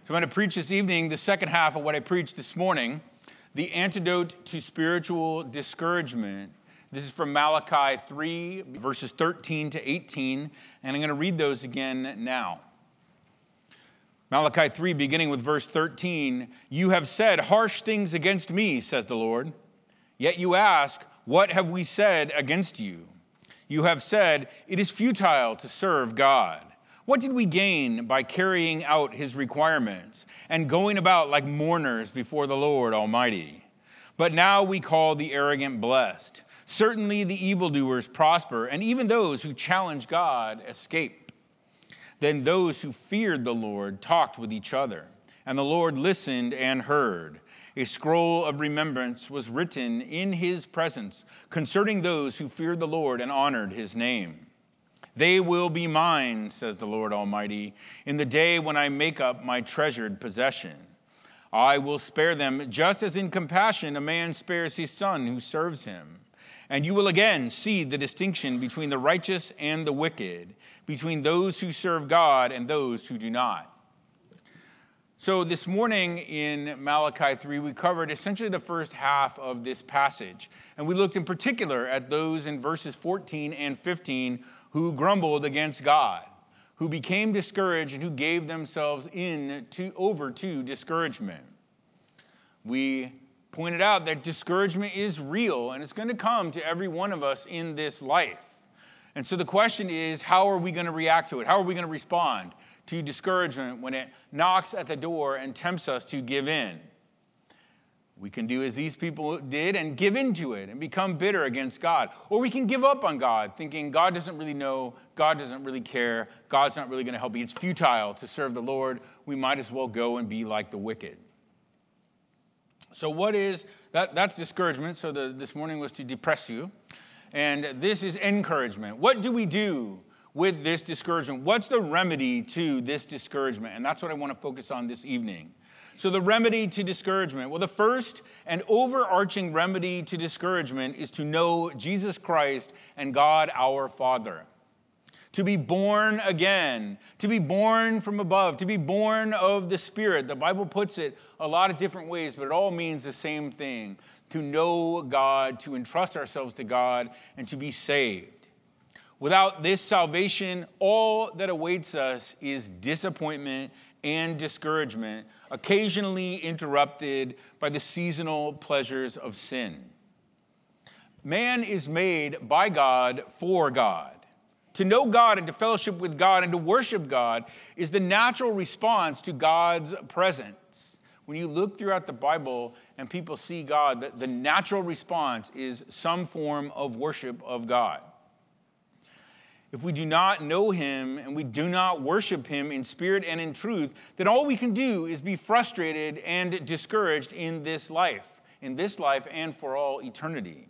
So I'm going to preach this evening the second half of what I preached this morning, the antidote to spiritual discouragement. This is from Malachi 3, verses 13 to 18, and I'm going to read those again now. Malachi 3, beginning with verse 13, "You have said harsh things against me, says the Lord. Yet you ask, what have we said against you? You have said, it is futile to serve God. What did we gain by carrying out his requirements and going about like mourners before the Lord Almighty? But now we call the arrogant blessed. Certainly the evildoers prosper, and even those who challenge God escape. Then those who feared the Lord talked with each other, and the Lord listened and heard. A scroll of remembrance was written in his presence concerning those who feared the Lord and honored his name. They will be mine, says the Lord Almighty, in the day when I make up my treasured possession. I will spare them just as in compassion a man spares his son who serves him. And you will again see the distinction between the righteous and the wicked, between those who serve God and those who do not." So this morning in Malachi 3, we covered essentially the first half of this passage. And we looked in particular at those in verses 14 and 15 who grumbled against God, who became discouraged and who gave themselves over to discouragement. We pointed out that discouragement is real and it's going to come to every one of us in this life. And so the question is, how are we going to react to it? How are we going to respond to discouragement when it knocks at the door and tempts us to give in? We can do as these people did and give into it and become bitter against God. Or we can give up on God, thinking God doesn't really know, God doesn't really care, God's not really going to help me. It's futile to serve the Lord. We might as well go and be like the wicked. So what is that? That's discouragement. So this morning was to depress you. And this is encouragement. What do we do with this discouragement? What's the remedy to this discouragement? And that's what I want to focus on this evening. So the remedy to discouragement. Well, the first and overarching remedy to discouragement is to know Jesus Christ and God our Father. To be born again, to be born from above, to be born of the Spirit. The Bible puts it a lot of different ways, but it all means the same thing. To know God, to entrust ourselves to God, and to be saved. Without this salvation, all that awaits us is disappointment and discouragement, occasionally interrupted by the seasonal pleasures of sin. Man is made by God for God. To know God and to fellowship with God and to worship God is the natural response to God's presence. When you look throughout the Bible and people see God, the natural response is some form of worship of God. If we do not know him and we do not worship him in spirit and in truth, then all we can do is be frustrated and discouraged in this life and for all eternity.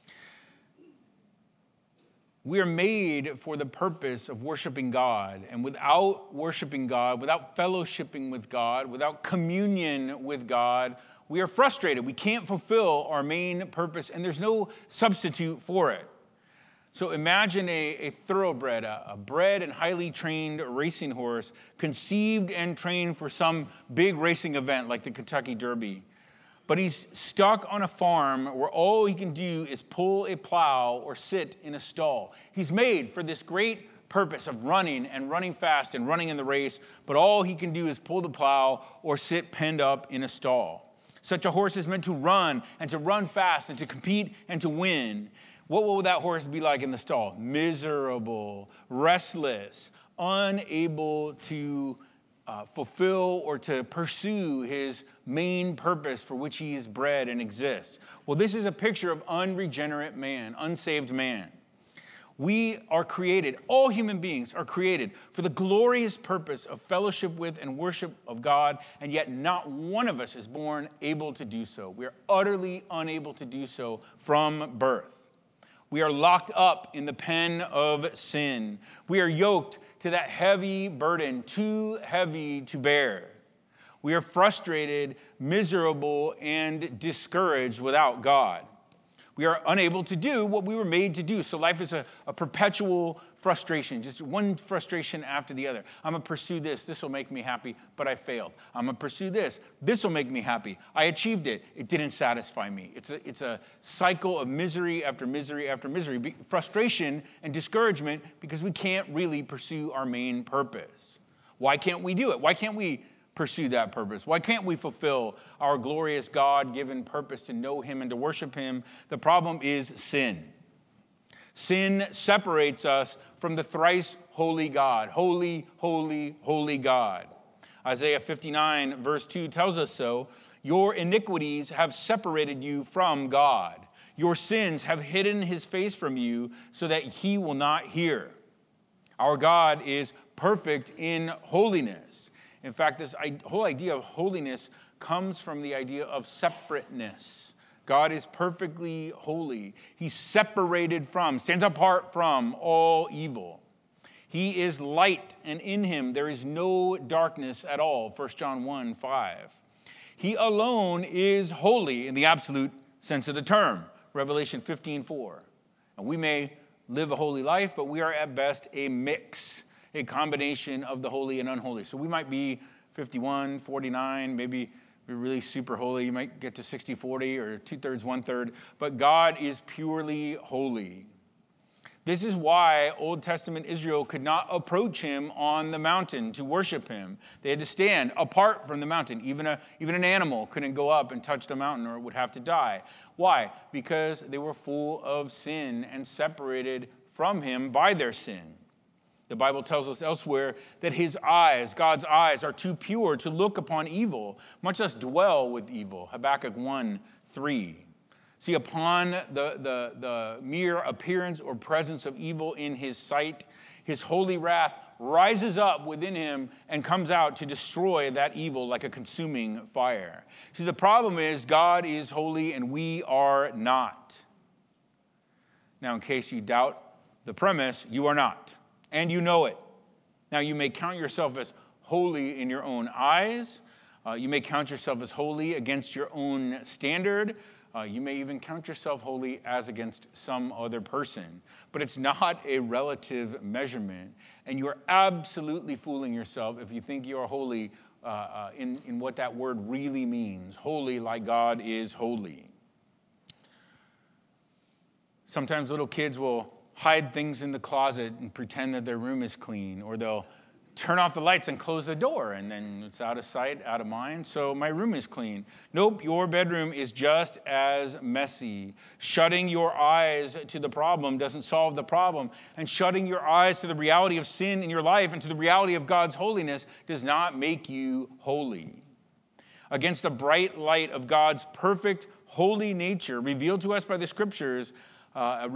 We are made for the purpose of worshiping God, and without worshiping God, without fellowshipping with God, without communion with God, we are frustrated. We can't fulfill our main purpose, and there's no substitute for it. So imagine a thoroughbred, a bred and highly trained racing horse, conceived and trained for some big racing event like the Kentucky Derby. But he's stuck on a farm where all he can do is pull a plow or sit in a stall. He's made for this great purpose of running and running fast and running in the race, but all he can do is pull the plow or sit penned up in a stall. Such a horse is meant to run and to run fast and to compete and to win. What will that horse be like in the stall? Miserable, restless, unable to fulfill or to pursue his main purpose for which he is bred and exists. Well, this is a picture of unregenerate man, unsaved man. We are created, all human beings are created for the glorious purpose of fellowship with and worship of God, and yet not one of us is born able to do so. We are utterly unable to do so from birth. We are locked up in the pen of sin. We are yoked to that heavy burden, too heavy to bear. We are frustrated, miserable, and discouraged without God. We are unable to do what we were made to do. So life is a perpetual frustration, just one frustration after the other. I'm going to pursue this. This will make me happy, but I failed. I'm going to pursue this. This will make me happy. I achieved it. It didn't satisfy me. It's a cycle of misery after misery after misery, frustration and discouragement because we can't really pursue our main purpose. Why can't we do it? Why can't we pursue that purpose? Why can't we fulfill our glorious God-given purpose to know him and to worship him? The problem is sin. Sin separates us from the thrice holy God. Holy, holy, holy God. Isaiah 59 verse 2 tells us so. Your iniquities have separated you from God. Your sins have hidden his face from you so that he will not hear. Our God is perfect in holiness. In fact, this whole idea of holiness comes from the idea of separateness. God is perfectly holy. He's separated from, stands apart from all evil. He is light, and in him there is no darkness at all. 1 John 1:5. He alone is holy in the absolute sense of the term. Revelation 15:4. And we may live a holy life, but we are at best a mix, a combination of the holy and unholy. So we might be 51, 49, maybe we're really super holy. You might get to 60-40 or 2/3, 1/3. But God is purely holy. This is why Old Testament Israel could not approach him on the mountain to worship him. They had to stand apart from the mountain. Even an animal couldn't go up and touch the mountain or it would have to die. Why? Because they were full of sin and separated from him by their sin. The Bible tells us elsewhere that his eyes, God's eyes, are too pure to look upon evil, much less dwell with evil. Habakkuk 1:3. See, upon the mere appearance or presence of evil in his sight, his holy wrath rises up within him and comes out to destroy that evil like a consuming fire. See, the problem is God is holy and we are not. Now, in case you doubt the premise, you are not. And you know it. Now, you may count yourself as holy in your own eyes. You may count yourself as holy against your own standard. You may even count yourself holy as against some other person. But it's not a relative measurement. And you are absolutely fooling yourself if you think you are holy in what that word really means. Holy like God is holy. Sometimes little kids will hide things in the closet and pretend that their room is clean, or they'll turn off the lights and close the door, and then it's out of sight, out of mind, so my room is clean. Nope, your bedroom is just as messy. Shutting your eyes to the problem doesn't solve the problem, and shutting your eyes to the reality of sin in your life and to the reality of God's holiness does not make you holy. Against the bright light of God's perfect, holy nature revealed to us by the Scriptures, and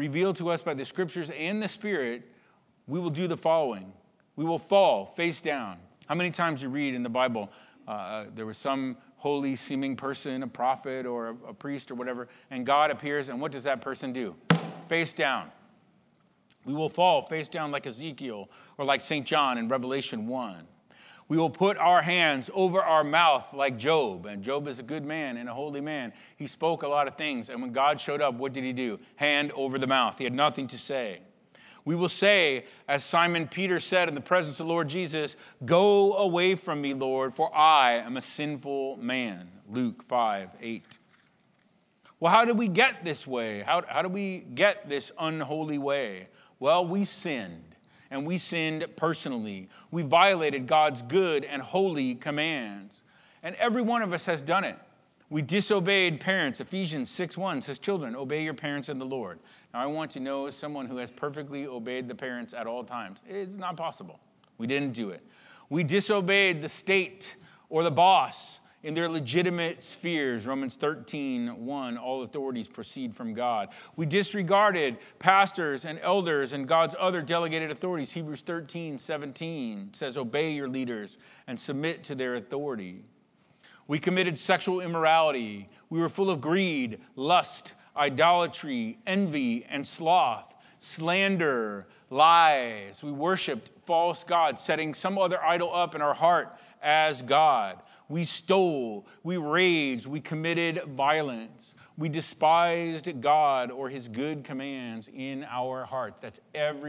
the Spirit, we will do the following. We will fall face down. How many times you read in the Bible, there was some holy seeming person, a prophet or a priest or whatever, and God appears, and what does that person do? Face down. We will fall face down like Ezekiel or like St. John in Revelation 1. We will put our hands over our mouth like Job. And Job is a good man and a holy man. He spoke a lot of things. And when God showed up, what did he do? Hand over the mouth. He had nothing to say. We will say, as Simon Peter said in the presence of the Lord Jesus, "Go away from me, Lord, for I am a sinful man." Luke 5:8. Well, how did we get this way? How do we get this unholy way? Well, we sinned. And we sinned personally. We violated God's good and holy commands. And every one of us has done it. We disobeyed parents. Ephesians 6:1 says, "Children, obey your parents in the Lord." Now, I want to know someone who has perfectly obeyed the parents at all times. It's not possible. We didn't do it. We disobeyed the state or the boss in their legitimate spheres. Romans 13:1, all authorities proceed from God. We disregarded pastors and elders and God's other delegated authorities. Hebrews 13:17 says, "Obey your leaders and submit to their authority." We committed sexual immorality. We were full of greed, lust, idolatry, envy, and sloth, slander, lies. We worshiped false gods, setting some other idol up in our heart as God. We stole, we raged, we committed violence. We despised God or his good commands in our hearts. That's every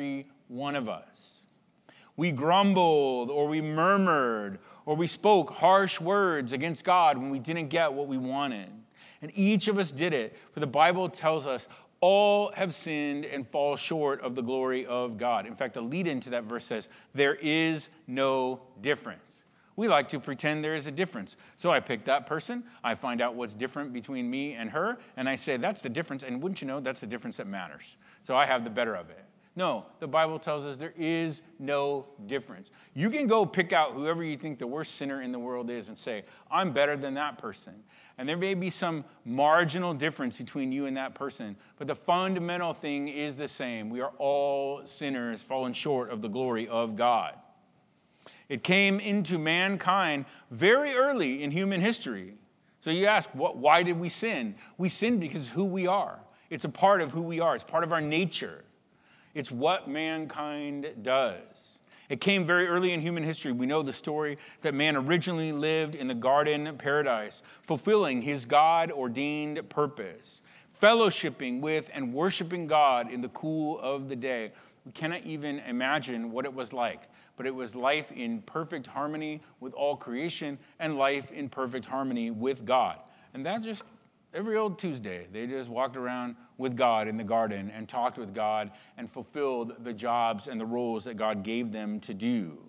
one of us. We grumbled, or we murmured, or we spoke harsh words against God when we didn't get what we wanted. And each of us did it, for the Bible tells us all have sinned and fall short of the glory of God. In fact, the lead-in to that verse says, there is no difference. We like to pretend there is a difference. So I pick that person, I find out what's different between me and her, and I say, that's the difference, and wouldn't you know, that's the difference that matters. So I have the better of it. No, the Bible tells us there is no difference. You can go pick out whoever you think the worst sinner in the world is and say, I'm better than that person. And there may be some marginal difference between you and that person, but the fundamental thing is the same. We are all sinners fallen short of the glory of God. It came into mankind very early in human history. So you ask, why did we sin? We sin because of who we are. It's a part of who we are. It's part of our nature. It's what mankind does. It came very early in human history. We know the story that man originally lived in the garden paradise, fulfilling his God-ordained purpose, fellowshipping with and worshiping God in the cool of the day. We cannot even imagine what it was like, but it was life in perfect harmony with all creation and life in perfect harmony with God. And that just every old Tuesday, they just walked around with God in the garden and talked with God and fulfilled the jobs and the roles that God gave them to do.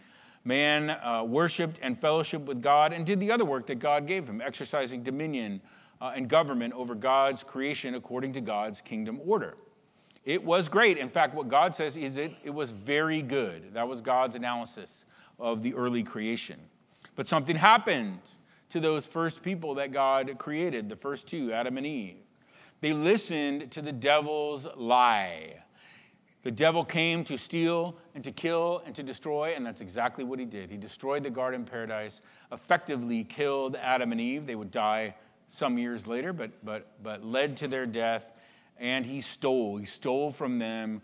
Man worshiped and fellowshiped with God and did the other work that God gave him, exercising dominion and government over God's creation according to God's kingdom order. It was great. In fact, what God says is it was very good. That was God's analysis of the early creation. But something happened to those first people that God created, the first two, Adam and Eve. They listened to the devil's lie. The devil came to steal and to kill and to destroy, and that's exactly what he did. He destroyed the garden paradise, effectively killed Adam and Eve. They would die some years later, but led to their death, and he stole. He stole from them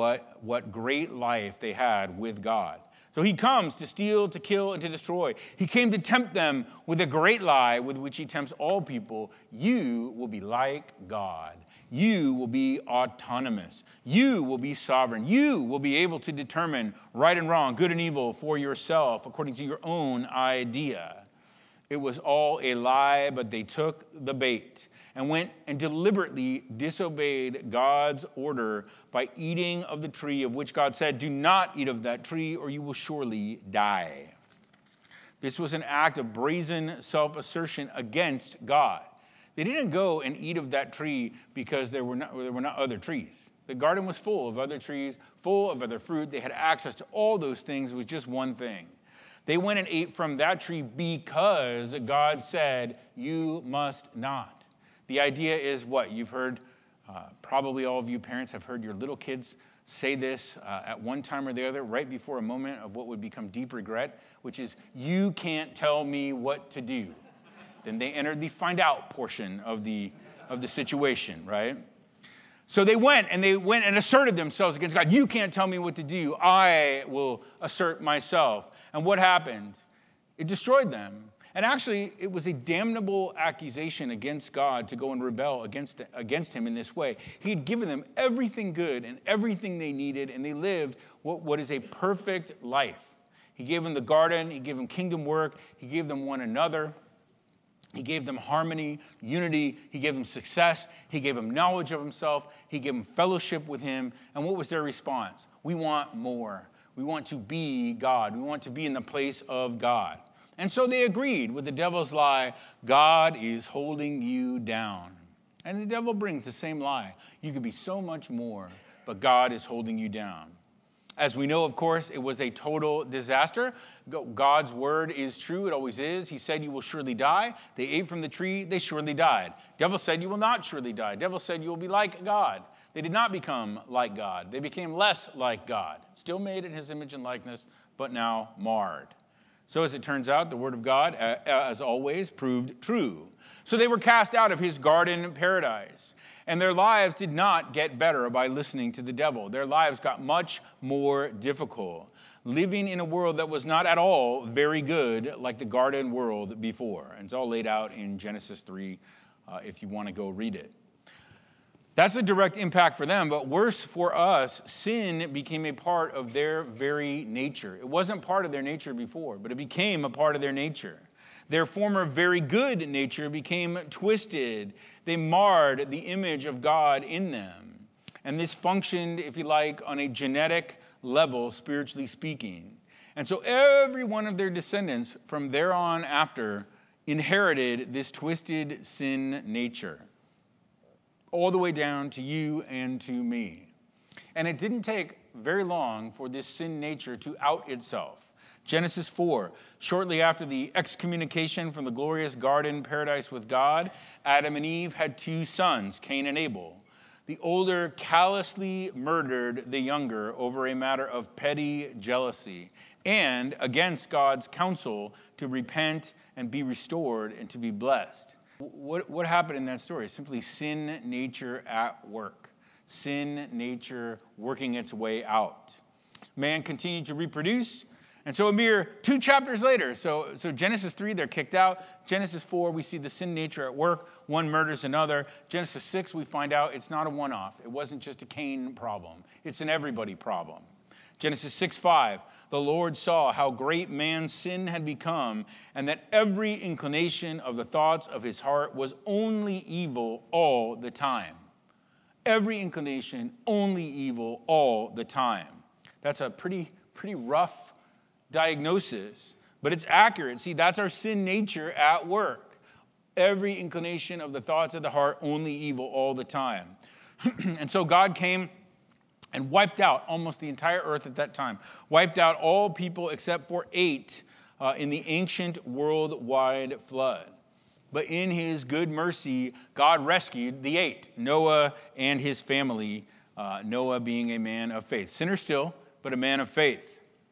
what great life they had with God. So he comes to steal, to kill, and to destroy. He came to tempt them with a great lie with which he tempts all people. You will be like God. You will be autonomous. You will be sovereign. You will be able to determine right and wrong, good and evil for yourself according to your own idea. It was all a lie, but they took the bait and went and deliberately disobeyed God's order by eating of the tree of which God said, do not eat of that tree or you will surely die. This was an act of brazen self-assertion against God. They didn't go and eat of that tree because there were not other trees. The garden was full of other trees, full of other fruit. They had access to all those things. It was just one thing. They went and ate from that tree because God said, you must not. The idea is what? You've heard, probably all of you parents have heard your little kids say this at one time or the other, right before a moment of what would become deep regret, which is, you can't tell me what to do. Then they entered the find out portion of the situation, right? So they went and asserted themselves against God. You can't tell me what to do. I will assert myself. And what happened? It destroyed them. And actually, it was a damnable accusation against God to go and rebel against him in this way. He had given them everything good and everything they needed, and they lived what is a perfect life. He gave them the garden. He gave them kingdom work. He gave them one another. He gave them harmony, unity. He gave them success. He gave them knowledge of himself. He gave them fellowship with him. And what was their response? We want more. We want to be God. We want to be in the place of God. And so they agreed with the devil's lie, God is holding you down. And the devil brings the same lie. You could be so much more, but God is holding you down. As we know, of course, it was a total disaster. God's word is true. It always is. He said, you will surely die. They ate from the tree. They surely died. Devil said, you will not surely die. Devil said, you will be like God. They did not become like God. They became less like God. Still made in his image and likeness, but now marred. So as it turns out, the word of God, as always, proved true. So they were cast out of his garden paradise. And their lives did not get better by listening to the devil. Their lives got much more difficult, living in a world that was not at all very good like the garden world before. And it's all laid out in Genesis 3 if you want to go read it. That's a direct impact for them, but worse for us, sin became a part of their very nature. It wasn't part of their nature before, but it became a part of their nature. Their former very good nature became twisted. They marred the image of God in them. And this functioned, if you like, on a genetic level, spiritually speaking. And so every one of their descendants from there on after inherited this twisted sin nature, all the way down to you and to me. And it didn't take very long for this sin nature to out itself. Genesis 4, shortly after the excommunication from the glorious garden paradise with God, Adam and Eve had two sons, Cain and Abel. The older callously murdered the younger over a matter of petty jealousy and against God's counsel to repent and be restored and to be blessed. What happened in that story? Simply sin nature at work. Sin nature working its way out. Man continued to reproduce. And so a mere 2 chapters later, so Genesis 3, they're kicked out. Genesis 4, we see the sin nature at work. One murders another. Genesis 6, we find out it's not a one-off. It wasn't just a Cain problem. It's an everybody problem. Genesis 6:5, the Lord saw how great man's sin had become, and that every inclination of the thoughts of his heart was only evil all the time. Every inclination, only evil all the time. That's a pretty rough diagnosis, but it's accurate. See, that's our sin nature at work. Every inclination of the thoughts of the heart, only evil all the time. And so God came and wiped out almost the entire earth at that time. Wiped out all people except for 8 in the ancient worldwide flood. But in his good mercy, God rescued the 8, Noah and his family, Noah being a man of faith. Sinner still, but a man of faith.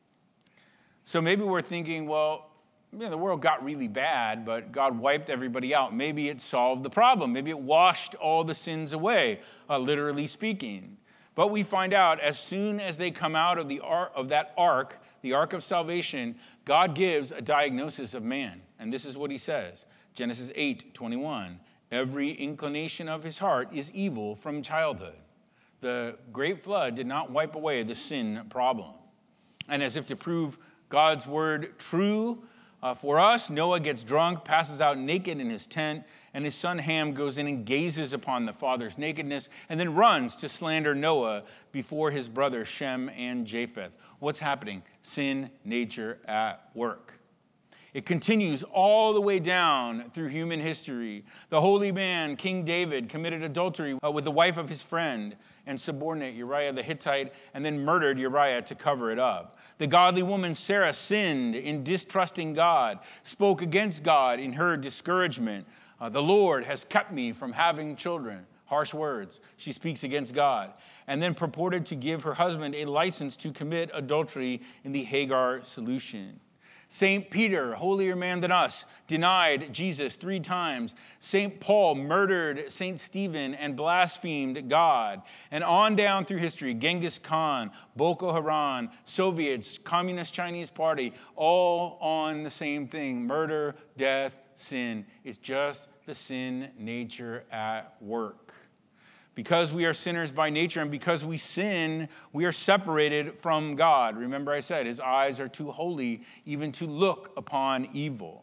So maybe we're thinking, well, the world got really bad, but God wiped everybody out. Maybe it solved the problem. Maybe it washed all the sins away, literally speaking. But we find out as soon as they come out of that ark, the ark of salvation, God gives a diagnosis of man. And this is what he says. Genesis 8:21. Every inclination of his heart is evil from childhood. The great flood did not wipe away the sin problem. And as if to prove God's word true for us, Noah gets drunk, passes out naked in his tent, and his son Ham goes in and gazes upon the father's nakedness, and then runs to slander Noah before his brothers Shem and Japheth. What's happening? Sin nature at work. It continues all the way down through human history. The holy man, King David, committed adultery with the wife of his friend and subordinate Uriah the Hittite, and then murdered Uriah to cover it up. The godly woman Sarah sinned in distrusting God, spoke against God in her discouragement. The Lord has kept me from having children. Harsh words. She speaks against God. And then purported to give her husband a license to commit adultery in the Hagar solution. St. Peter, holier man than us, denied Jesus 3 times. St. Paul murdered St. Stephen and blasphemed God. And on down through history, Genghis Khan, Boko Haram, Soviets, Communist Chinese Party, all on the same thing. Murder, death, sin. It's just the sin nature at work. Because we are sinners by nature and because we sin, we are separated from God. Remember I said his eyes are too holy even to look upon evil.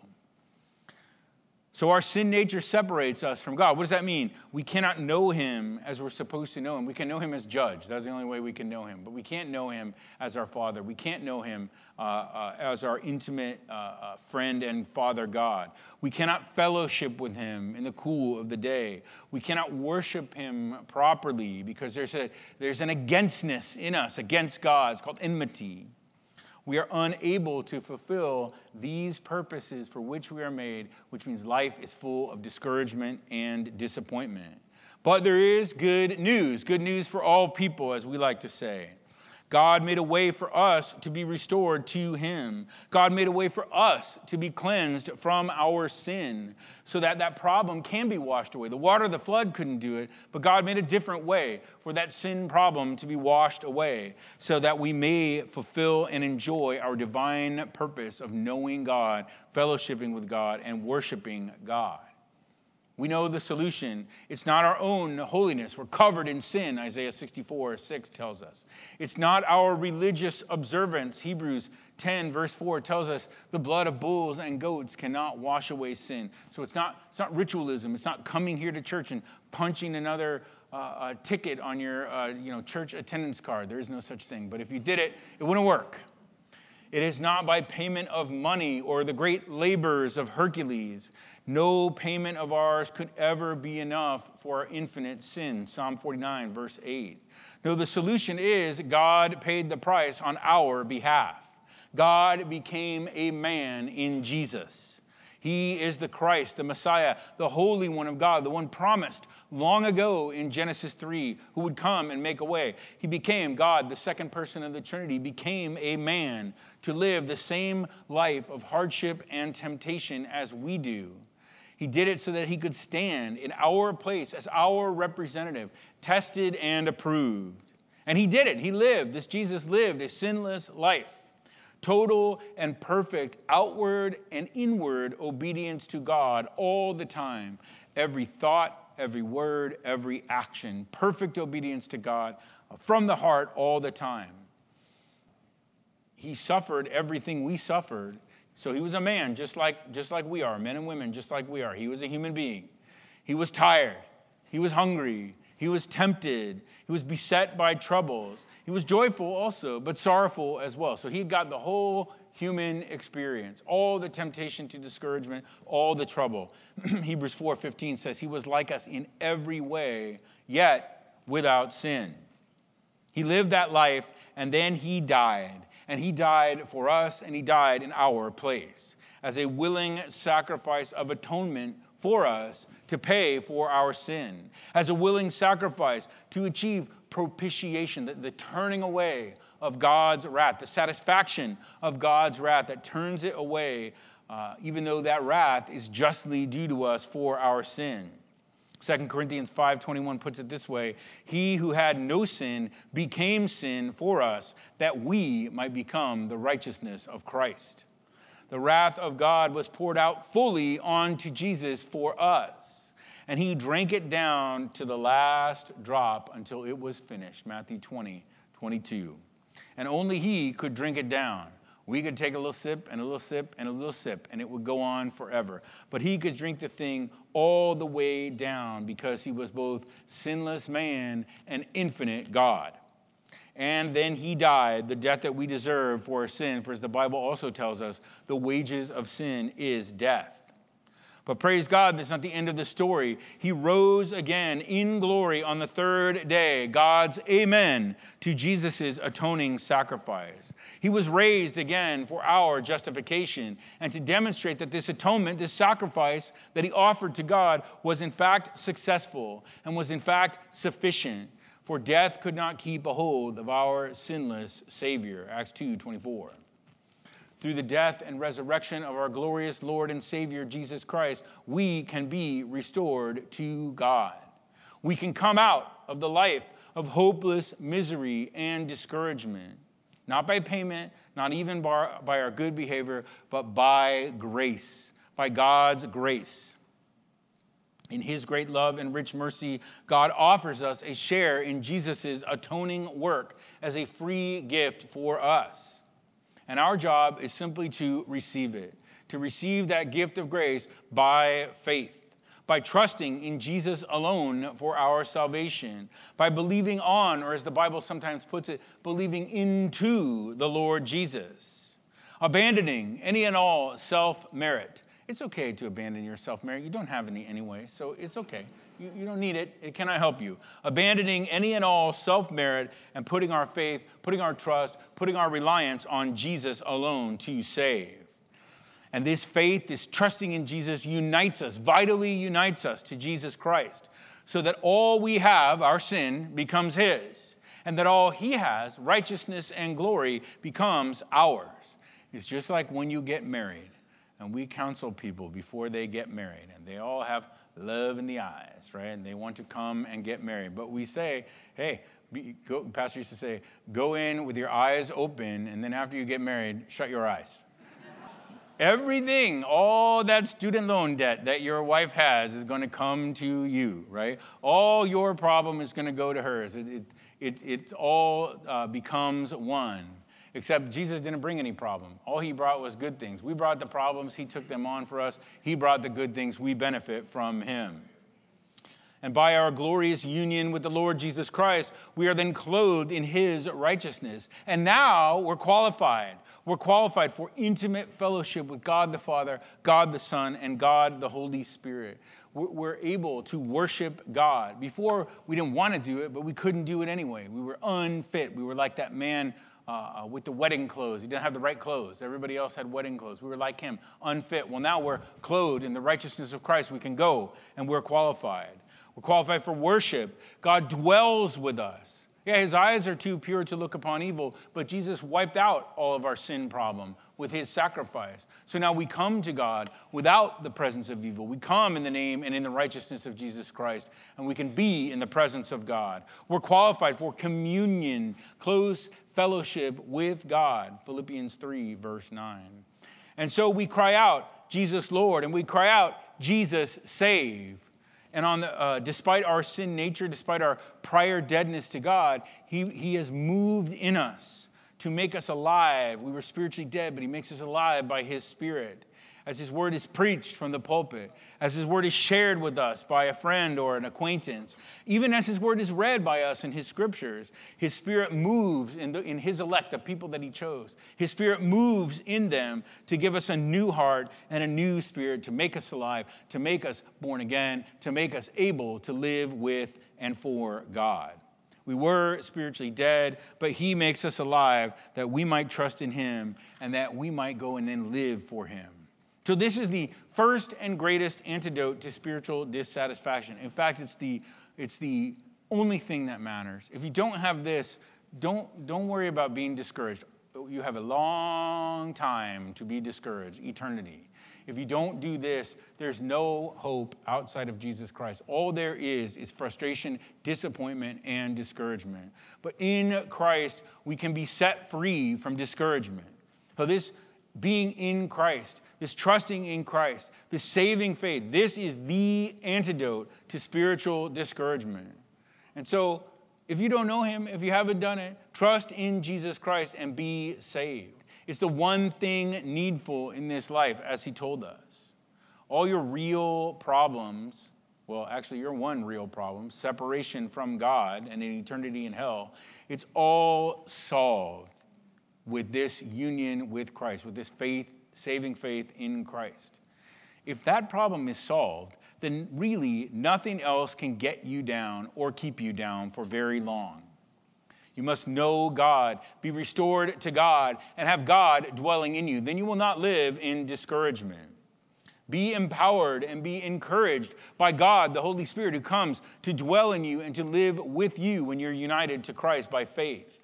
So our sin nature separates us from God. What does that mean? We cannot know him as we're supposed to know him. We can know him as judge. That's the only way we can know him. But we can't know him as our father. We can't know him as our intimate friend and father God. We cannot fellowship with him in the cool of the day. We cannot worship him properly because there's an againstness in us against God. It's called enmity. We are unable to fulfill these purposes for which we are made, which means life is full of discouragement and disappointment. But there is good news for all people, as we like to say. God made a way for us to be restored to him. God made a way for us to be cleansed from our sin so that that problem can be washed away. The water of the flood couldn't do it, but God made a different way for that sin problem to be washed away so that we may fulfill and enjoy our divine purpose of knowing God, fellowshipping with God, and worshiping God. We know the solution. It's not our own holiness. We're covered in sin, Isaiah 64:6 tells us. It's not our religious observance. Hebrews 10, verse 4 tells us the blood of bulls and goats cannot wash away sin. So it's not ritualism. It's not coming here to church and punching another ticket on your church attendance card. There is no such thing. But if you did it, it wouldn't work. It is not by payment of money or the great labors of Hercules. No payment of ours could ever be enough for our infinite sin. Psalm 49, verse 8. No, the solution is God paid the price on our behalf. God became a man in Jesus. He is the Christ, the Messiah, the Holy One of God, the one promised long ago in Genesis 3, who would come and make a way. He became God, the second person of the Trinity, became a man to live the same life of hardship and temptation as we do. He did it so that he could stand in our place as our representative, tested and approved. And he did it. He lived. This Jesus lived a sinless life. Total and perfect outward and inward obedience to God all the time. Every thought, every word, every action. Perfect obedience to God from the heart all the time. He suffered everything we suffered. So he was a man just like we are, men and women just like we are. He was a human being. He was tired. He was hungry. He was tempted. He was beset by troubles. He was joyful also, but sorrowful as well. So he got the whole human experience, all the temptation to discouragement, all the trouble. Hebrews 4:15 says he was like us in every way, yet without sin. He lived that life, and then he died. And he died for us, and he died in our place as a willing sacrifice of atonement for us to pay for our sin, as a willing sacrifice to achieve propitiation, the turning away of God's wrath, the satisfaction of God's wrath that turns it away, even though that wrath is justly due to us for our sin. 2 Corinthians 5:21 puts it this way: he who had no sin became sin for us, that we might become the righteousness of Christ. The wrath of God was poured out fully onto Jesus for us, and he drank it down to the last drop until it was finished. Matthew 20:22. And only he could drink it down. We could take a little sip and a little sip and a little sip, and it would go on forever. But he could drink the thing all the way down because he was both sinless man and infinite God. And then he died, the death that we deserve for our sin. For as the Bible also tells us, the wages of sin is death. But praise God, that's not the end of the story. He rose again in glory on the third day. God's amen to Jesus' atoning sacrifice. He was raised again for our justification and to demonstrate that this atonement, this sacrifice that he offered to God was in fact successful and was in fact sufficient. For death could not keep a hold of our sinless Savior. Acts 2:24. Through the death and resurrection of our glorious Lord and Savior, Jesus Christ, we can be restored to God. We can come out of the life of hopeless misery and discouragement, not by payment, not even by our good behavior, but by grace, by God's grace. In his great love and rich mercy, God offers us a share in Jesus' atoning work as a free gift for us. And our job is simply to receive it, to receive that gift of grace by faith, by trusting in Jesus alone for our salvation, by believing on, or as the Bible sometimes puts it, believing into the Lord Jesus, abandoning any and all self-merit. It's okay to abandon your self-merit. You don't have any anyway, so it's okay. You don't need it. It cannot help you. Abandoning any and all self-merit and putting our faith, putting our trust, putting our reliance on Jesus alone to save. And this faith, this trusting in Jesus unites us, vitally unites us to Jesus Christ, so that all we have, our sin, becomes his, and that all he has, righteousness and glory, becomes ours. It's just like when you get married. And we counsel people before they get married. And they all have love in the eyes, right? And they want to come and get married. But we say, hey, Pastor used to say, go in with your eyes open. And then after you get married, shut your eyes. Everything, all that student loan debt that your wife has is going to come to you, right? All your problem is going to go to hers. It all becomes one. Except Jesus didn't bring any problem. All he brought was good things. We brought the problems. He took them on for us. He brought the good things. We benefit from him. And by our glorious union with the Lord Jesus Christ, we are then clothed in his righteousness. And now we're qualified. We're qualified for intimate fellowship with God the Father, God the Son, and God the Holy Spirit. We're able to worship God. Before, we didn't want to do it, but we couldn't do it anyway. We were unfit. We were like that man with the wedding clothes. He didn't have the right clothes. Everybody else had wedding clothes. We were like him, unfit. Well, now we're clothed in the righteousness of Christ. We can go, and we're qualified. We're qualified for worship. God dwells with us. Yeah, his eyes are too pure to look upon evil, but Jesus wiped out all of our sin problem with his sacrifice. So now we come to God without the presence of evil. We come in the name and in the righteousness of Jesus Christ, and we can be in the presence of God. We're qualified for communion, close fellowship with God. Philippians 3, verse 9. And so we cry out, Jesus Lord, and we cry out, Jesus save. And despite our sin nature, despite our prior deadness to God, he has moved in us to make us alive. We were spiritually dead, but he makes us alive by his Spirit. As his word is preached from the pulpit, as his word is shared with us by a friend or an acquaintance, even as his word is read by us in his scriptures, his Spirit moves in his elect, the people that he chose. His Spirit moves in them to give us a new heart and a new spirit, to make us alive, to make us born again, to make us able to live with and for God. We were spiritually dead, but he makes us alive that we might trust in him and that we might go and then live for him. So this is the first and greatest antidote to spiritual dissatisfaction. In fact, it's the only thing that matters. If you don't have this, don't worry about being discouraged. You have a long time to be discouraged, eternity. If you don't do this, there's no hope outside of Jesus Christ. All there is frustration, disappointment, and discouragement. But in Christ, we can be set free from discouragement. So this being in Christ, this trusting in Christ, this saving faith, this is the antidote to spiritual discouragement. And so, if you don't know him, if you haven't done it, trust in Jesus Christ and be saved. It's the one thing needful in this life, as he told us. All your real problems, well, actually, your one real problem, separation from God and an eternity in hell, it's all solved with this union with Christ, with this faith, saving faith in Christ. If that problem is solved, then really nothing else can get you down or keep you down for very long. You must know God, be restored to God, and have God dwelling in you. Then you will not live in discouragement. Be empowered and be encouraged by God, the Holy Spirit, who comes to dwell in you and to live with you when you're united to Christ by faith.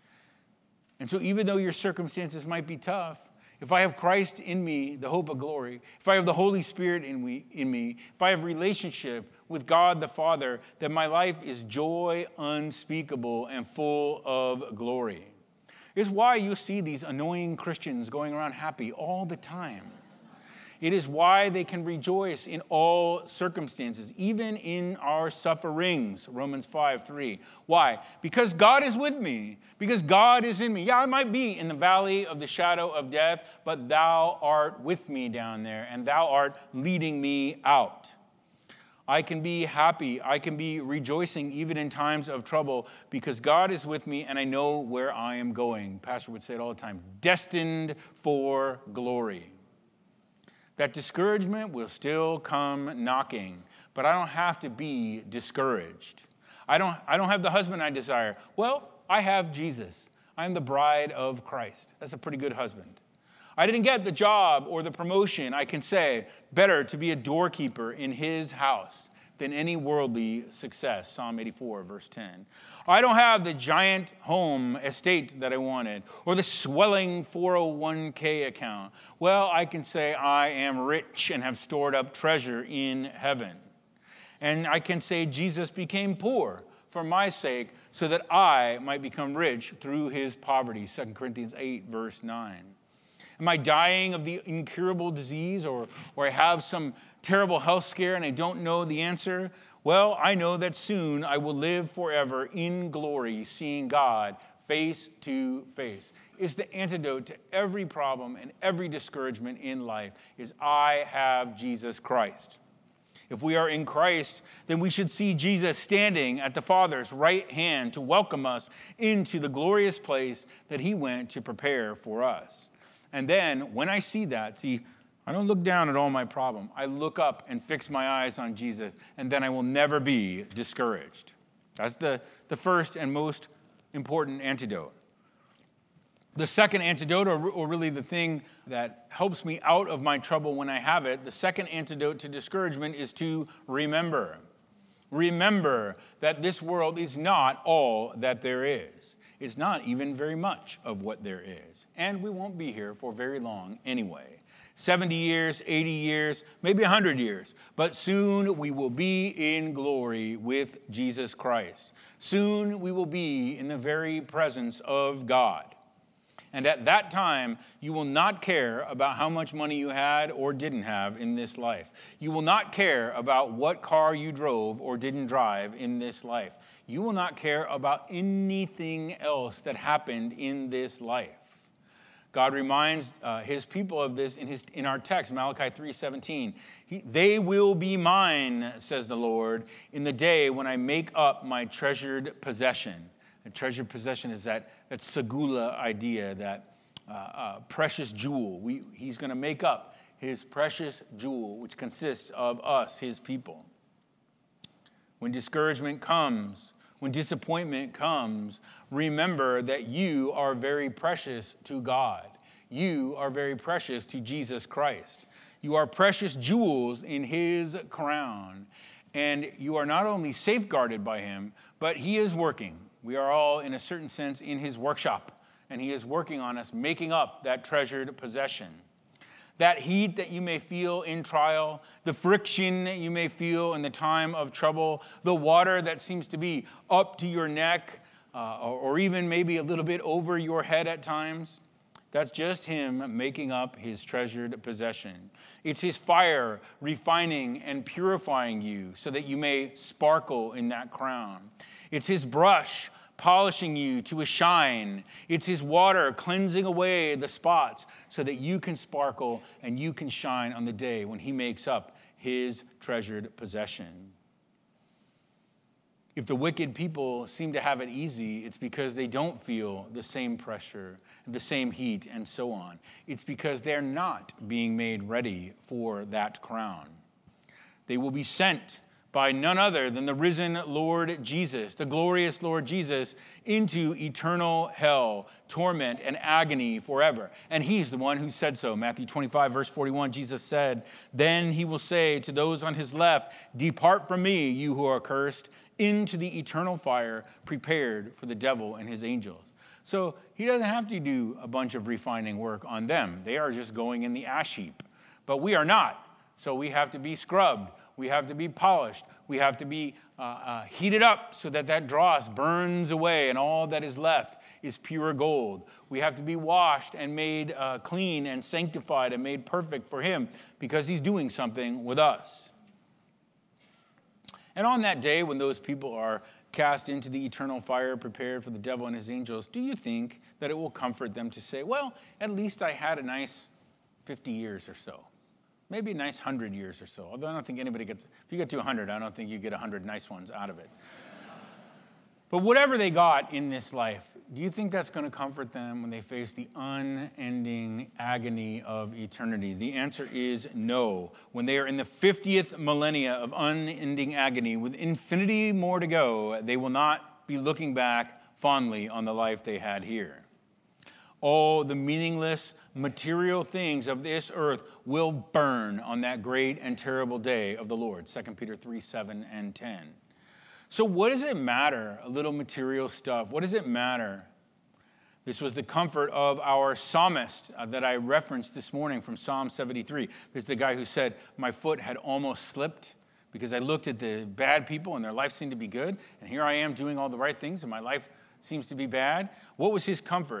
And so even though your circumstances might be tough, if I have Christ in me, the hope of glory, if I have the Holy Spirit in me, if I have relationship with God the Father, then my life is joy unspeakable and full of glory. It's why you see these annoying Christians going around happy all the time. It is why they can rejoice in all circumstances, even in our sufferings, Romans 5:3. Why? Because God is with me. Because God is in me. Yeah, I might be in the valley of the shadow of death, but thou art with me down there, and thou art leading me out. I can be happy. I can be rejoicing even in times of trouble because God is with me and I know where I am going. Pastor would say it all the time, destined for glory. That discouragement will still come knocking, but I don't have to be discouraged. I don't have the husband I desire. Well, I have Jesus. I am the bride of Christ. That's a pretty good husband. I didn't get the job or the promotion. I can say, better to be a doorkeeper in his house than any worldly success. Psalm 84, verse 10. I don't have the giant home estate that I wanted or the swelling 401k account. Well, I can say I am rich and have stored up treasure in heaven. And I can say Jesus became poor for my sake so that I might become rich through his poverty. 2 Corinthians 8, verse 9. Am I dying of the incurable disease, or I have some terrible health scare and I don't know the answer? Well, I know that soon I will live forever in glory, seeing God face to face. It's the antidote to every problem and every discouragement in life, is I have Jesus Christ. If we are in Christ, then we should see Jesus standing at the Father's right hand to welcome us into the glorious place that he went to prepare for us. And then when I see that, I don't look down at all my problem. I look up and fix my eyes on Jesus, and then I will never be discouraged. That's the first and most important antidote. The second antidote, or really the thing that helps me out of my trouble when I have it, the second antidote to discouragement is to remember. Remember that this world is not all that there is. It's not even very much of what there is. And we won't be here for very long anyway. 70 years, 80 years, maybe 100 years. But soon we will be in glory with Jesus Christ. Soon we will be in the very presence of God. And at that time, you will not care about how much money you had or didn't have in this life. You will not care about what car you drove or didn't drive in this life. You will not care about anything else that happened in this life. God reminds his people of this in our text, Malachi 3:17. They will be mine, says the Lord, in the day when I make up my treasured possession. A treasured possession is that segula idea, that precious jewel. He's going to make up his precious jewel, which consists of us, his people. When discouragement comes, when disappointment comes, remember that you are very precious to God. You are very precious to Jesus Christ. You are precious jewels in his crown. And you are not only safeguarded by him, but he is working. We are all, in a certain sense, in his workshop. And he is working on us, making up that treasured possession. That heat that you may feel in trial, the friction that you may feel in the time of trouble, the water that seems to be up to your neck, or even maybe a little bit over your head at times, that's just him making up his treasured possession. It's his fire refining and purifying you so that you may sparkle in that crown. It's his brush polishing you to a shine. It's his water cleansing away the spots so that you can sparkle and you can shine on the day when he makes up his treasured possession. If the wicked people seem to have it easy, it's because they don't feel the same pressure, the same heat, and so on. It's because they're not being made ready for that crown. They will be sent by none other than the risen Lord Jesus, the glorious Lord Jesus, into eternal hell, torment, and agony forever. And he's the one who said so. Matthew 25, verse 41, Jesus said, "Then he will say to those on his left, 'Depart from me, you who are cursed, into the eternal fire prepared for the devil and his angels.'" So he doesn't have to do a bunch of refining work on them. They are just going in the ash heap. But we are not. So we have to be scrubbed. We have to be polished. We have to be heated up so that dross burns away and all that is left is pure gold. We have to be washed and made clean and sanctified and made perfect for him because he's doing something with us. And on that day when those people are cast into the eternal fire prepared for the devil and his angels, do you think that it will comfort them to say, well, at least I had a nice 50 years or so? Maybe a nice 100 years or so. Although I don't think anybody gets, if you get to 100, I don't think you get 100 nice ones out of it. But whatever they got in this life, do you think that's going to comfort them when they face the unending agony of eternity? The answer is no. When they are in the 50th millennia of unending agony, with infinity more to go, they will not be looking back fondly on the life they had here. All the meaningless material things of this earth will burn on that great and terrible day of the Lord. 2 Peter 3:7 and 10. So what does it matter, a little material stuff? What does it matter? This was the comfort of our psalmist that I referenced this morning from Psalm 73. This is the guy who said, my foot had almost slipped because I looked at the bad people and their life seemed to be good. And here I am doing all the right things and my life seems to be bad. What was his comfort?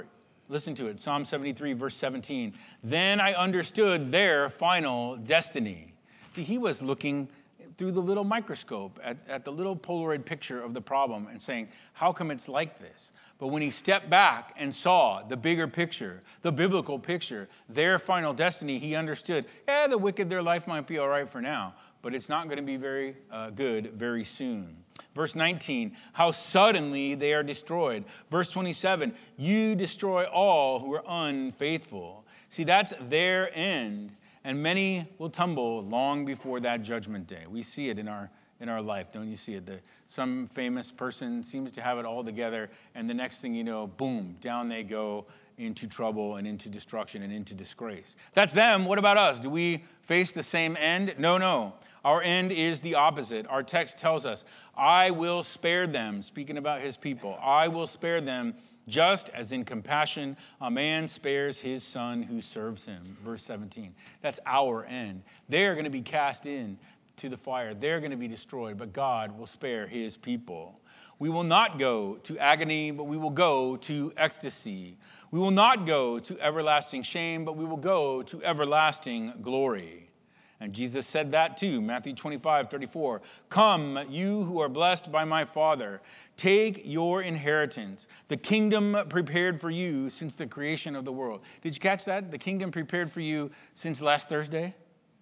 Listen to it. Psalm 73, verse 17. Then I understood their final destiny. He was looking through the little microscope at the little Polaroid picture of the problem and saying, how come it's like this? But when he stepped back and saw the bigger picture, the biblical picture, their final destiny, he understood, the wicked, their life might be all right for now, but it's not going to be very good very soon. Verse 19, how suddenly they are destroyed. Verse 27, you destroy all who are unfaithful. See, that's their end. And many will tumble long before that judgment day. We see it in our life, don't you see it? Some famous person seems to have it all together, and the next thing you know, boom, down they go into trouble and into destruction and into disgrace. That's them. What about us? Do we face the same end? No. Our end is the opposite. Our text tells us, I will spare them, speaking about his people. I will spare them just as in compassion a man spares his son who serves him. Verse 17. That's our end. They are going to be cast in to the fire. They're going to be destroyed, but God will spare his people. We will not go to agony, but we will go to ecstasy. We will not go to everlasting shame, but we will go to everlasting glory. And Jesus said that too, Matthew 25:34. Come, you who are blessed by my Father, take your inheritance, the kingdom prepared for you since the creation of the world. Did you catch that? The kingdom prepared for you since last Thursday?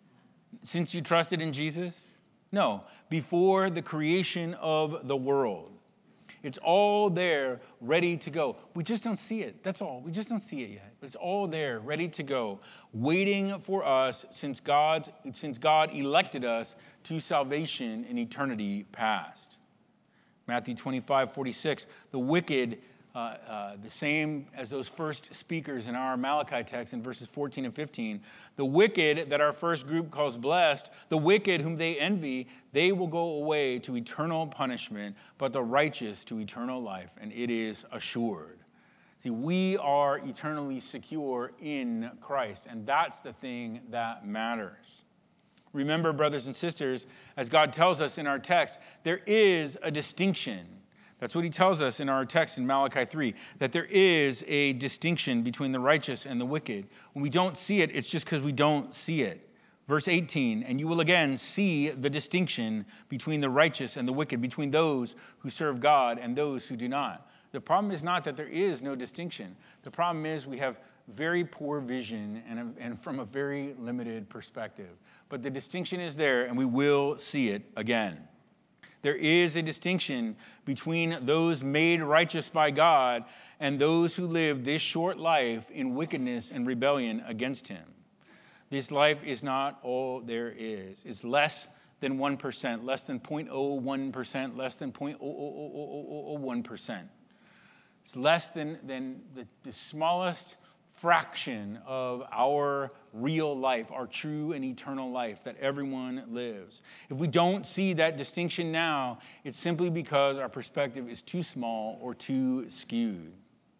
Since you trusted in Jesus? No, before the creation of the world. It's all there, ready to go. We just don't see it. That's all. We just don't see it yet. It's all there, ready to go, waiting for us since God elected us to salvation in eternity past. Matthew 25:46, the wicked, the same as those first speakers in our Malachi text in verses 14 and 15. The wicked that our first group calls blessed, the wicked whom they envy, they will go away to eternal punishment, but the righteous to eternal life, and it is assured. See, we are eternally secure in Christ, and that's the thing that matters. Remember, brothers and sisters, as God tells us in our text, there is a distinction. That's what he tells us in our text in Malachi 3, that there is a distinction between the righteous and the wicked. When we don't see it, it's just because we don't see it. Verse 18, and you will again see the distinction between the righteous and the wicked, between those who serve God and those who do not. The problem is not that there is no distinction. The problem is we have very poor vision and from a very limited perspective. But the distinction is there, and we will see it again. There is a distinction between those made righteous by God and those who live this short life in wickedness and rebellion against him. This life is not all there is. It's less than 1%, less than 0.01%, less than 0.00001%. It's less than the smallest fraction of our real life, our true and eternal life that everyone lives. If we don't see that distinction now, it's simply because our perspective is too small or too skewed.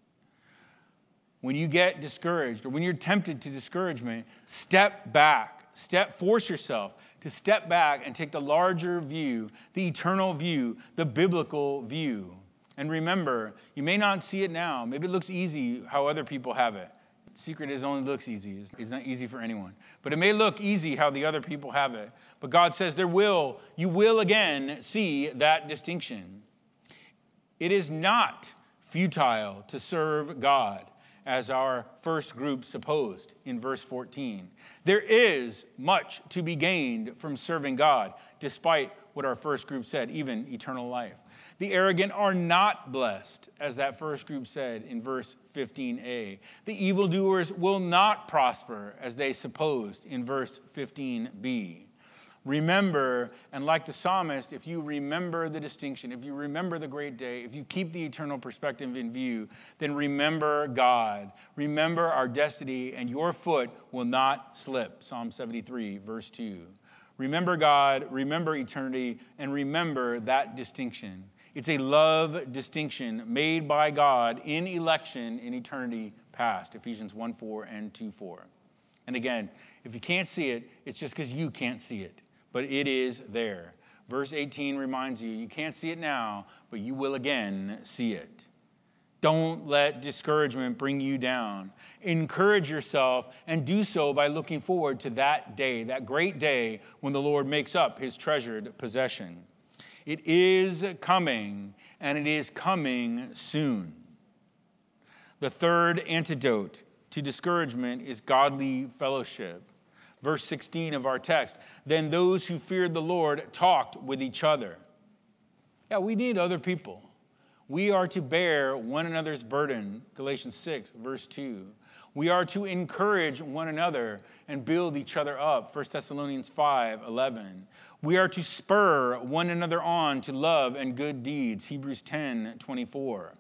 When you get discouraged or when you're tempted to discouragement, step back. Force yourself to step back and take the larger view, the eternal view, the biblical view. And remember, you may not see it now. Maybe it looks easy how other people have it. Secret is only looks easy. It's not easy for anyone. But it may look easy how the other people have it. But God says you will again see that distinction. It is not futile to serve God, as our first group supposed in verse 14. There is much to be gained from serving God, despite what our first group said, even eternal life. The arrogant are not blessed, as that first group said in verse 15a. The evildoers will not prosper, as they supposed in verse 15b. Remember, and like the psalmist, if you remember the distinction, if you remember the great day, if you keep the eternal perspective in view, then remember God. Remember our destiny, and your foot will not slip. Psalm 73, verse 2. Remember God, remember eternity, and remember that distinction. It's a love distinction made by God in election in eternity past, Ephesians 1:4 and 2:4. And again, if you can't see it, it's just because you can't see it. But it is there. Verse 18 reminds you, you can't see it now, but you will again see it. Don't let discouragement bring you down. Encourage yourself and do so by looking forward to that day, that great day when the Lord makes up his treasured possession. It is coming, and it is coming soon. The third antidote to discouragement is godly fellowship. Verse 16 of our text, then those who feared the Lord talked with each other. Yeah, we need other people. We are to bear one another's burden, Galatians 6, verse 2. We are to encourage one another and build each other up, 1 Thessalonians 5:11. We are to spur one another on to love and good deeds, Hebrews 10:24.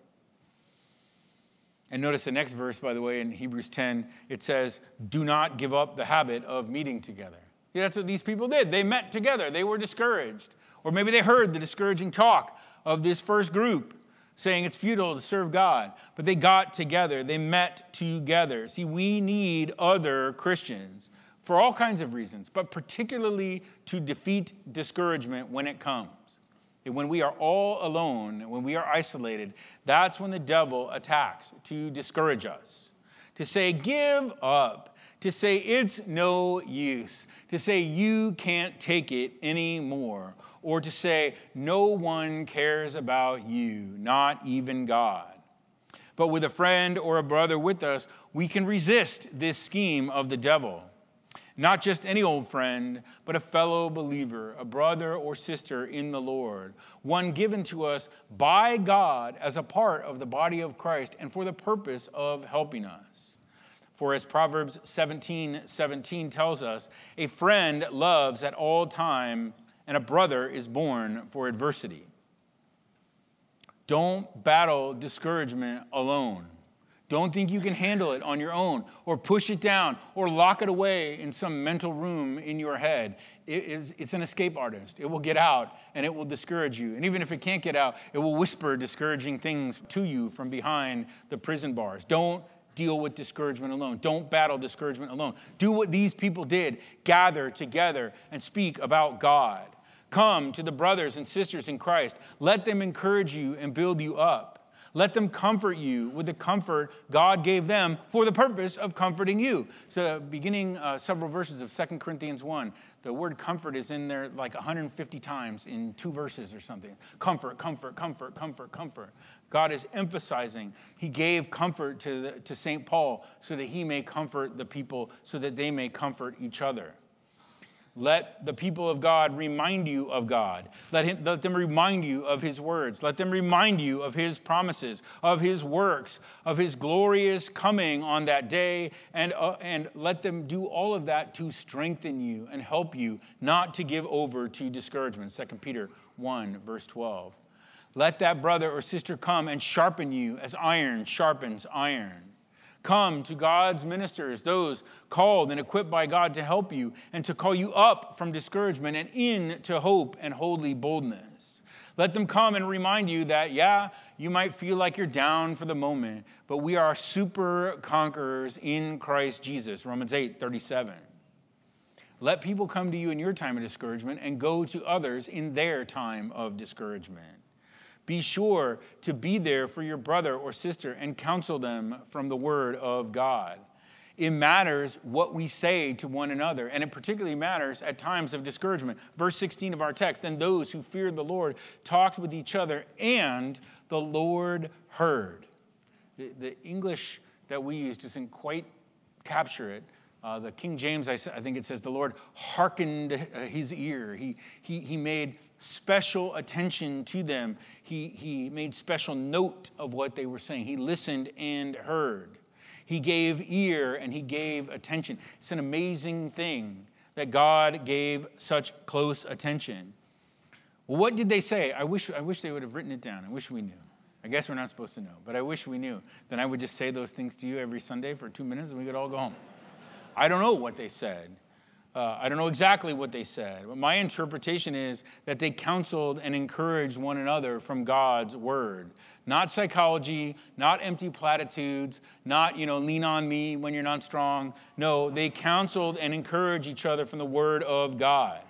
And notice the next verse, by the way, in Hebrews 10, it says, do not give up the habit of meeting together. Yeah, that's what these people did. They met together. They were discouraged. Or maybe they heard the discouraging talk of this first group saying it's futile to serve God. But they got together. They met together. See, we need other Christians for all kinds of reasons, but particularly to defeat discouragement when it comes. And when we are all alone, when we are isolated, that's when the devil attacks to discourage us, to say, give up, to say it's no use, to say you can't take it anymore, or to say no one cares about you, not even God. But with a friend or a brother with us, we can resist this scheme of the devil. Not just any old friend, but a fellow believer, a brother or sister in the Lord, one given to us by God as a part of the body of Christ and for the purpose of helping us. For as Proverbs 17:17 tells us, a friend loves at all time, and a brother is born for adversity. Don't battle discouragement alone. Don't think you can handle it on your own, or push it down, or lock it away in some mental room in your head. It's an escape artist. It will get out, and it will discourage you. And even if it can't get out, it will whisper discouraging things to you from behind the prison bars. Don't deal with discouragement alone. Don't battle discouragement alone. Do what these people did. Gather together and speak about God. Come to the brothers and sisters in Christ. Let them encourage you and build you up. Let them comfort you with the comfort God gave them for the purpose of comforting you. So beginning several verses of 2 Corinthians 1, the word comfort is in there like 150 times in 2 verses or something. Comfort, comfort, comfort, comfort, comfort. God is emphasizing he gave comfort to St. Paul so that he may comfort the people, so that they may comfort each other. Let the people of God remind you of God. Let them remind you of his words. Let them remind you of his promises, of his works, of his glorious coming on that day. And let them do all of that to strengthen you and help you not to give over to discouragement. 2 Peter 1, verse 12. Let that brother or sister come and sharpen you as iron sharpens iron. Come to God's ministers, those called and equipped by God to help you and to call you up from discouragement and into hope and holy boldness. Let them come and remind you that, yeah, you might feel like you're down for the moment, but we are super conquerors in Christ Jesus, Romans 8:37. Let people come to you in your time of discouragement and go to others in their time of discouragement. Be sure to be there for your brother or sister and counsel them from the word of God. It matters what we say to one another, and it particularly matters at times of discouragement. Verse 16 of our text, and those who feared the Lord talked with each other, and the Lord heard. The English that we use doesn't quite capture it. The King James, I think it says, the Lord hearkened his ear. He made special attention to them. He made special note of what they were saying. He listened and heard. He gave ear and he gave attention. It's an amazing thing that God gave such close attention. Well, what did they say? I wish they would have written it down. I wish we knew. I guess we're not supposed to know, but I wish we knew. Then I would just say those things to you every Sunday for 2 minutes and we could all go home. I don't know what they said. I don't know exactly what they said, but my interpretation is that they counseled and encouraged one another from God's word. Not psychology, not empty platitudes, not, lean on me when you're not strong. No, they counseled and encouraged each other from the word of God.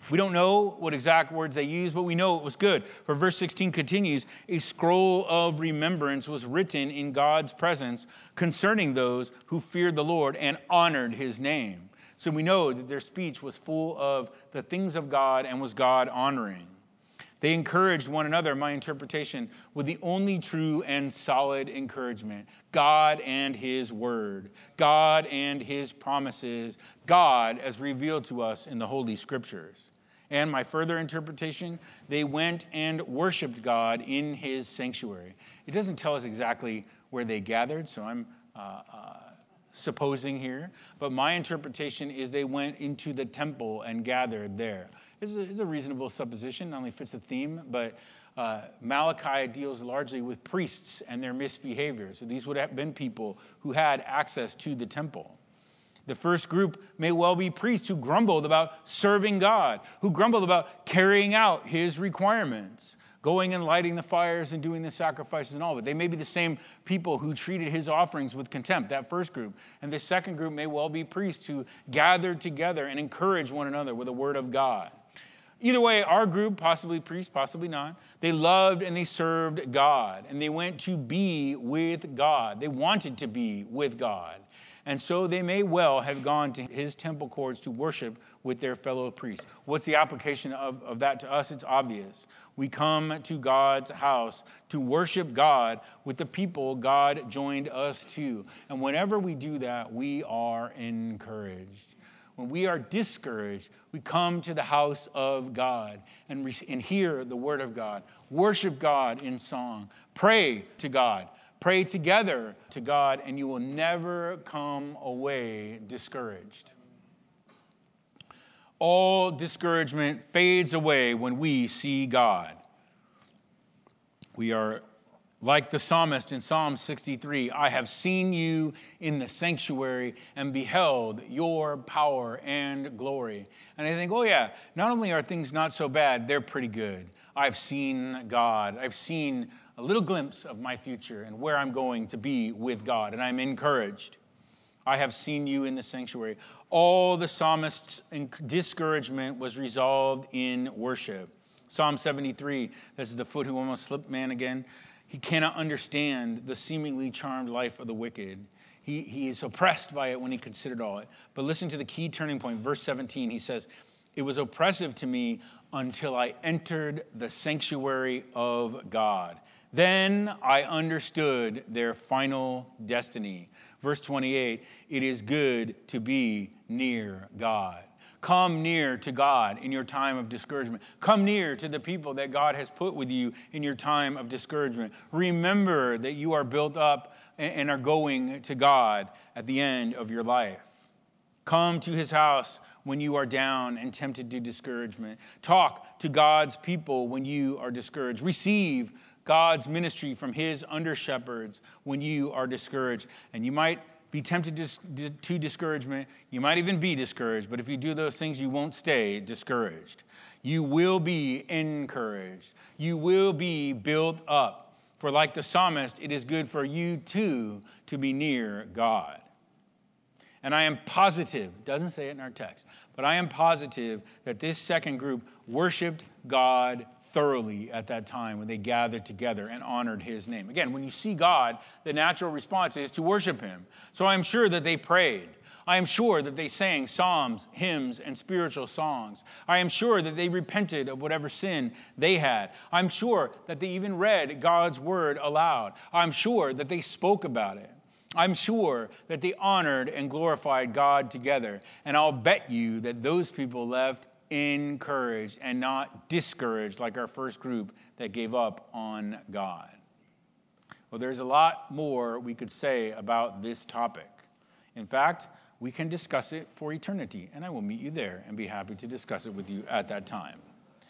We don't know what exact words they used, but we know it was good. For verse 16 continues, a scroll of remembrance was written in God's presence concerning those who feared the Lord and honored his name. So we know that their speech was full of the things of God and was God honoring. They encouraged one another, my interpretation, with the only true and solid encouragement: God and his word, God and his promises, God as revealed to us in the Holy Scriptures. And my further interpretation, they went and worshiped God in his sanctuary. It doesn't tell us exactly where they gathered, so I'm supposing here. But my interpretation is they went into the temple and gathered there. It's a reasonable supposition, not only fits the theme, but Malachi deals largely with priests and their misbehavior. So these would have been people who had access to the temple. The first group may well be priests who grumbled about serving God, who grumbled about carrying out his requirements, going and lighting the fires and doing the sacrifices and all of it. They may be the same people who treated his offerings with contempt, that first group. And the second group may well be priests who gathered together and encouraged one another with the word of God. Either way, our group, possibly priests, possibly not, they loved and they served God, and they went to be with God. They wanted to be with God. And so they may well have gone to his temple courts to worship with their fellow priests. What's the application of that to us? It's obvious. We come to God's house to worship God with the people God joined us to. And whenever we do that, we are encouraged. When we are discouraged, we come to the house of God and hear the word of God, worship God in song, pray to God. Pray together to God, and you will never come away discouraged. All discouragement fades away when we see God. We are like the psalmist in Psalm 63, I have seen you in the sanctuary and beheld your power and glory. And I think, oh yeah, not only are things not so bad, they're pretty good. I've seen God. I've seen a little glimpse of my future and where I'm going to be with God, and I'm encouraged. I have seen you in the sanctuary. All the psalmist's discouragement was resolved in worship. Psalm 73, this is the foot who almost slipped man again. He cannot understand the seemingly charmed life of the wicked. He is oppressed by it when he considered all it. But listen to the key turning point. Verse 17, he says, it was oppressive to me until I entered the sanctuary of God. Then I understood their final destiny. Verse 28, it is good to be near God. Come near to God in your time of discouragement. Come near to the people that God has put with you in your time of discouragement. Remember that you are built up and are going to God at the end of your life. Come to his house when you are down and tempted to discouragement. Talk to God's people when you are discouraged. Receive God's ministry from his under-shepherds when you are discouraged. And you might be tempted to discouragement. You might even be discouraged. But if you do those things, you won't stay discouraged. You will be encouraged. You will be built up. For like the psalmist, it is good for you too to be near God. And I am positive, doesn't say it in our text, but I am positive that this second group worshiped God thoroughly at that time when they gathered together and honored his name. Again, when you see God, the natural response is to worship him. So I am sure that they prayed. I am sure that they sang psalms, hymns, and spiritual songs. I am sure that they repented of whatever sin they had. I'm sure that they even read God's word aloud. I'm sure that they spoke about it. I'm sure that they honored and glorified God together. And I'll bet you that those people left encouraged and not discouraged like our first group that gave up on God. Well, there's a lot more we could say about this topic. In fact, we can discuss it for eternity, and I will meet you there and be happy to discuss it with you at that time.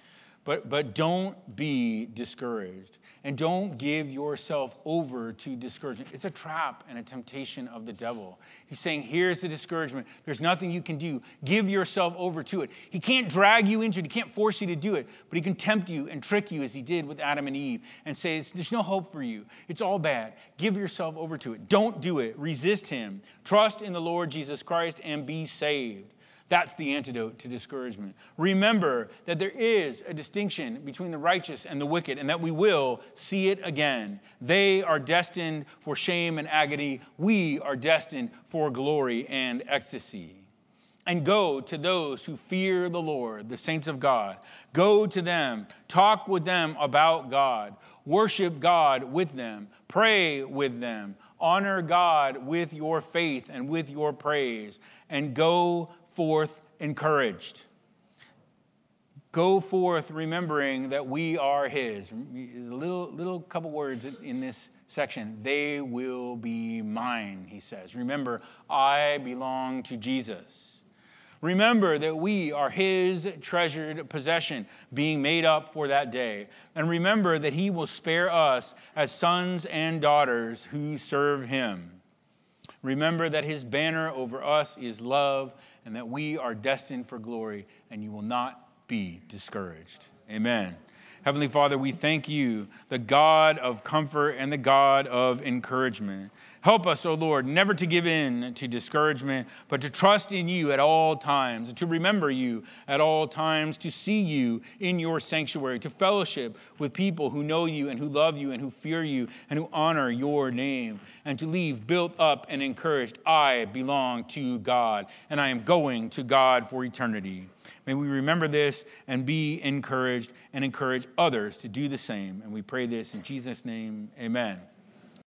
But don't be discouraged, and don't give yourself over to discouragement. It's a trap and a temptation of the devil. He's saying, here's the discouragement. There's nothing you can do. Give yourself over to it. He can't drag you into it. He can't force you to do it, but he can tempt you and trick you as he did with Adam and Eve and say, there's no hope for you. It's all bad. Give yourself over to it. Don't do it. Resist him. Trust in the Lord Jesus Christ and be saved. That's the antidote to discouragement. Remember that there is a distinction between the righteous and the wicked, and that we will see it again. They are destined for shame and agony. We are destined for glory and ecstasy. And go to those who fear the Lord, the saints of God. Go to them. Talk with them about God. Worship God with them. Pray with them. Honor God with your faith and with your praise. And go forth encouraged. Go forth remembering that we are His. A little couple words in this section. They will be mine, he says. Remember, I belong to Jesus. Remember that we are His treasured possession, being made up for that day. And remember that He will spare us as sons and daughters who serve Him. Remember that His banner over us is love, and that we are destined for glory, and you will not be discouraged. Amen. Heavenly Father, we thank you, the God of comfort and the God of encouragement. Help us, O Lord, never to give in to discouragement, but to trust in you at all times, to remember you at all times, to see you in your sanctuary, to fellowship with people who know you and who love you and who fear you and who honor your name, and to leave built up and encouraged. I belong to God, and I am going to God for eternity. May we remember this and be encouraged and encourage others to do the same. And we pray this in Jesus' name. Amen.